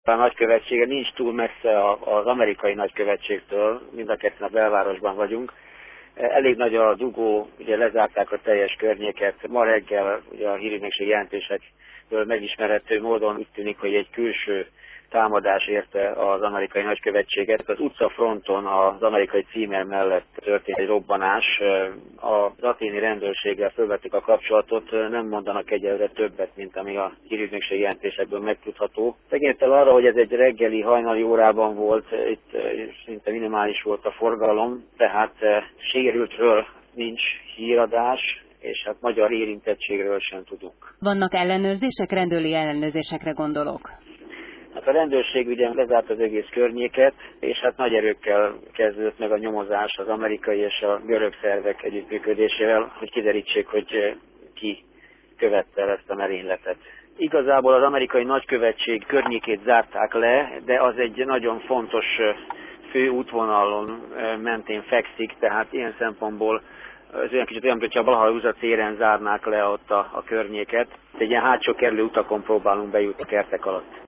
A nagykövetsége nincs túl messze az amerikai nagykövetségtől, mind a ketten a belvárosban vagyunk. Elég nagy a dugó, ugye lezárták a teljes környéket. Ma reggel ugye a hírügynökség jelentésekből megismerhető módon úgy tűnik, hogy egy külső támadás érte az amerikai nagykövetséget. Az utcafronton az amerikai címer mellett történt egy robbanás. Az aténi rendőrséggel fölvettük a kapcsolatot, nem mondanak egyelőre többet, mint ami a hírügynökség jelentésekből megtudható. Tekintettel arra, hogy ez egy reggeli hajnali órában volt, itt szinte minimális volt a forgalom, tehát sérültről nincs híradás, és hát magyar érintettségről sem tudunk. Vannak ellenőrzések, rendőri ellenőrzésekre gondolok? Hát a rendőrség ugye lezárt az egész környéket, és hát nagy erőkkel kezdődött meg a nyomozás az amerikai és a görög szervek együttműködésével, hogy kiderítsék, hogy ki követte el ezt a merényletet. Igazából az amerikai nagykövetség környékét zárták le, de az egy nagyon fontos fő útvonalon mentén fekszik, tehát ilyen szempontból az olyan kicsit olyan, hogyha Blaha József téren zárnák le ott a környéket. Egy ilyen hátsó kerülő utakon próbálunk bejutni a kertek alatt.